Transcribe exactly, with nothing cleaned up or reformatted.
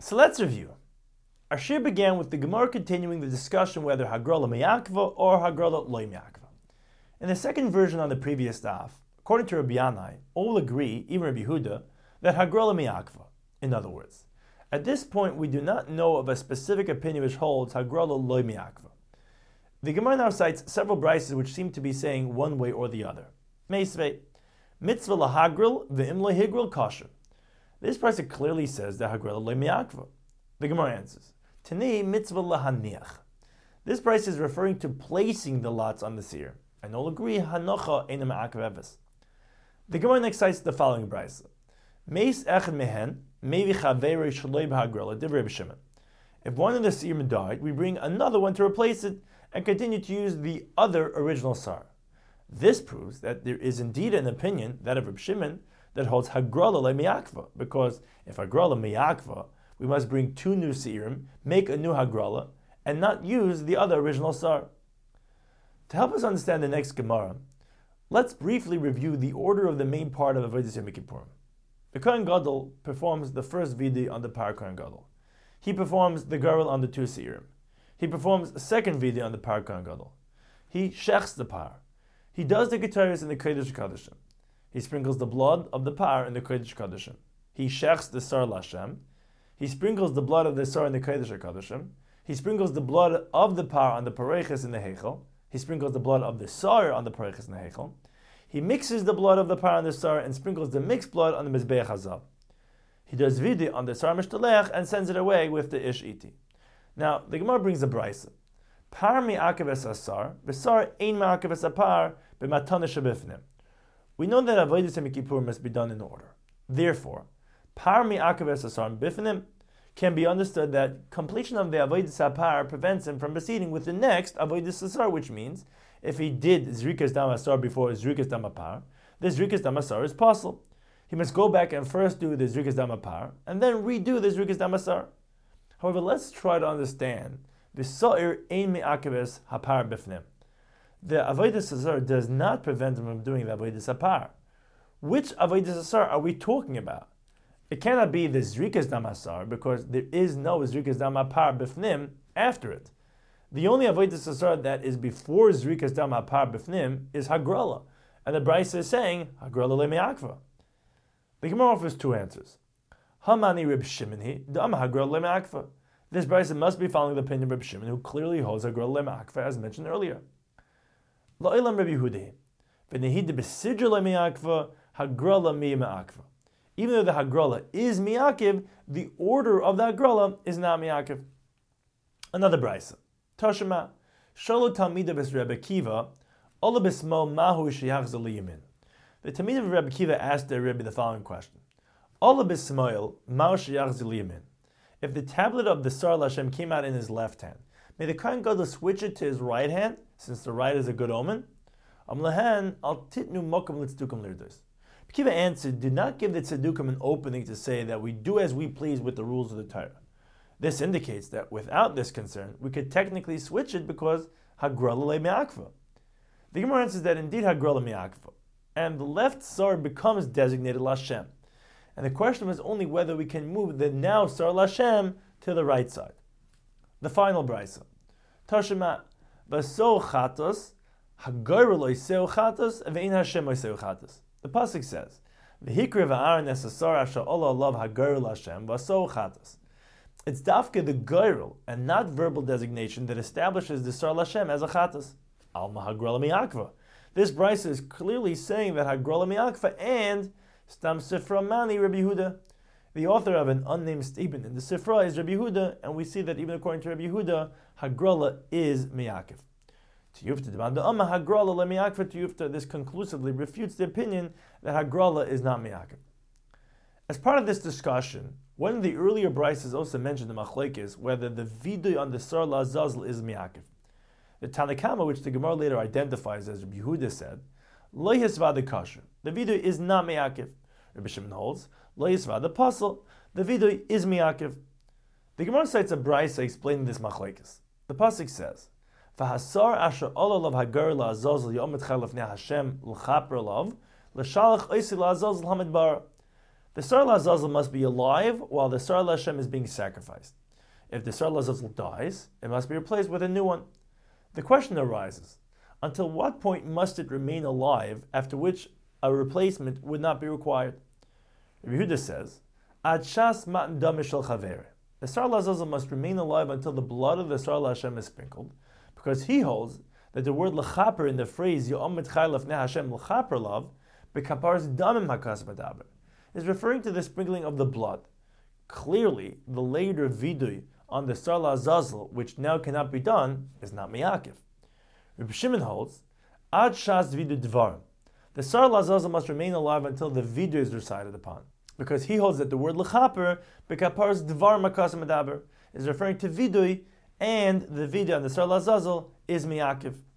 So let's review. Our shir began with the Gemara continuing the discussion whether Hagrala Miyakva or Hagrala Loy Miyakva. In the second version on the previous daf, according to Rabbi Yanai, all agree, even Rabbi Huda, that Hagrala Miyakva. In other words, at this point we do not know of a specific opinion which holds Hagrala Loy Miyakva. The Gemara now cites several brises which seem to be saying one way or the other. Meisvei, mitzvah lahagril v'im lehigril kosher. This brisa clearly says that Hagrala Loy Miyakva. The Gemara answers, Tanei mitzvah lahaniach. This brisa is referring to placing the lots on the seer, and all agree hanocha eina me'akev eves. The Gemara next cites the following brisa: Meis echad mehen mevi chaverei shaloi b'hagrala divrei Reb Shimon. If one of the seerim died, we bring another one to replace it and continue to use the other original sar. This proves that there is indeed an opinion, that of Reb Shimon, that holds Hagrala le miyakva, because if Hagrala miyakva, we must bring two new seirim, make a new Hagrala, and not use the other original sar. To help us understand the next Gemara, let's briefly review the order of the main part of Avodas Yom Kippurim. The Kohen Gadol performs the first vidi on the Par Kohen Gadol. He performs the Garel on the two seirim. He performs a second vidi on the Par Kohen Gadol. He shechs the par. He does the Keteris in the Kodesh Kadashim. He sprinkles the blood of the par in the Kodesh Kadashim. He shechs the Sar Lashem. He sprinkles the blood of the Sar in the Kodesh Kadashim. He sprinkles the blood of the par on the Pareches in the Heichel. He sprinkles the blood of the Sar on the Pareches in the Heichel. He mixes the blood of the par on the Sar and sprinkles the mixed blood on the Mizbeach Hazav. He does vidi on the Sar Mishtalech and sends it away with the Ish Iti. Now, the Gemara brings a brisa. Par mi'akev es asar, b'sar ein mi'akev es apar, b'matana shebifnim. We know that Avodas Yom Kippur must be done in order. Therefore, par mi'akev es asar b'ifnim can be understood that completion of the Avodas Apar prevents him from proceeding with the next Avodas Asar, which means if he did Zrikas Dam Asar before Zrikas Dam Apar, the Zrikas Dam Asar is possible. He must go back and first do the Zrikas Dam Apar and then redo the Zrikas Dam Asar. However, let's try to understand the Sa'ir ein me'akeves hapar bifnim. The Avodas Asar does not prevent him from doing the Avodas Apar. Which Avodas Asar are we talking about? It cannot be the Zrikas Dam Asar because there is no Zrikas Dam Apar bifnim after it. The only Avodas Asar that is before Zrikas Dam Apar bifnim is Hagrala, and the Brisa is saying Hagrala le me'akva. The Gemara offers two answers. Hamani Reb Shimon hi, dam Hagrala le me'akva. This Brisa must be following the opinion of Reb Shimon, who clearly holds Hagrala le me'akva, as mentioned earlier. La'ilam Reb Yehuda, v'nehid b'sidra le me'akva, Hagrala mi me'akva. Even though the Hagrala is miyakiv, the order of the Hagrala is not miyakiv. Another brisa. Tashema, Shalo Talmida bes Rebbe Kiva, Ola bismo mahu sheyachzor liyamin. The Talmid of Rebbe Kiva asked their Rebbe the following question: Ola bismoil mahu sheyachzor liyamin. If the tablet of the Sar Lashem came out in his left hand, may the Kohen Gadol switch it to his right hand, since the right is a good omen? Am lahan al titnu mokum litzdukum lirdos. Kiva answered, do not give the tzedukah an opening to say that we do as we please with the rules of the Torah. This indicates that without this concern, we could technically switch it because Hagrala le me'akva. The Gemara answers that indeed Hagrala me'akva, and the left Sar becomes designated Lashem. And the question was only whether we can move the now Sar Lashem to the right side. The final brisa. Tashema, Vaso chatos, Hagar lo iseu chatos, ve'in Hashem lo iseu chatos. The pasuk says, "V'hikra v'aron es asar asher ola alav hagerul Hashem v'aso chatos." It's dafka the gerul and not verbal designation that establishes the Sar Lashem as a chatos. Alma hagrala mi'akva. This brisa is clearly saying that hagrala mi'akva and stam sifra mani Rabbi Yehuda. The author of an unnamed statement in the sifra is Rabbi Yehuda, and we see that even according to Rabbi Yehuda, hagrala is mi'akiv. This conclusively refutes the opinion that Hagrala is not miyakiv. As part of this discussion, one of the earlier brises also mentioned the machlekes whether the vidui on the Sar Lazazl is miyakiv. The Tanakama, which the Gemara later identifies as Rabbi Yehuda, said, Lo yisva the kasher. The vidui is not miyakiv. Rabbi Shimon holds, Lo yisva the pasal. The vidui is miyakiv. The Gemara cites a brisa explaining this machlekes. The pasuk says, V'hasar asher ololav hagar la'azazl yom etchel lefnei Hashem l'chaper lav l'shalach oisi la'azazl hamidbar. the Sar Lazazel must be alive while the Sar Hashem is being sacrificed. If the Sar Lazazel dies, it must be replaced with a new one. The question arises, until what point must it remain alive, after which a replacement would not be required? Rabbi Yehuda says, Ad shas matan dameh shel chaver. The Sar Lazazel must remain alive until the blood of the Sar Hashem is sprinkled, because he holds that the word l'chaper in the phrase Yo'om mitchai lefnei Hashem l'chaper lav b'kaparas damim hakas madaber is referring to the sprinkling of the blood. Clearly, the later vidui on the Sar Lazazel, which now cannot be done, is not miyakiv. Rabbi Shimon holds, Ad shas vidu dvarim. The Sar Lazazel must remain alive until the vidu is recited upon, because he holds that the word l'chaper b'kaparas dvarim hakas madaber is referring to vidui, and the vidui on the Sar Lazazel is miyakiv.